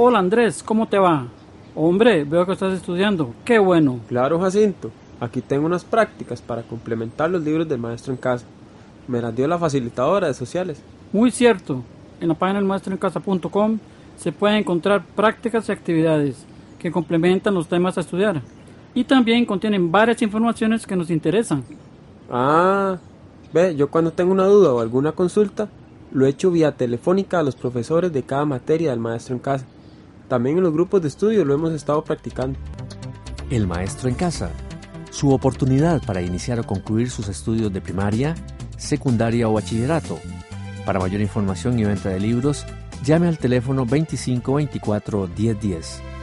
Hola Andrés, ¿cómo te va? Hombre, veo que estás estudiando. ¡Qué bueno! Claro, Jacinto. Aquí tengo unas prácticas para complementar los libros del maestro en casa. Me las dio la facilitadora de sociales. Muy cierto. En la página del maestroencasa.com se pueden encontrar prácticas y actividades que complementan los temas a estudiar. Y también contienen varias informaciones que nos interesan. Ah, ve, yo cuando tengo una duda o alguna consulta, lo he hecho vía telefónica a los profesores de cada materia del maestro en casa. También en los grupos de estudio lo hemos estado practicando. El maestro en casa, su oportunidad para iniciar o concluir sus estudios de primaria, secundaria o bachillerato. Para mayor información y venta de libros, llame al teléfono 25 24 10 10.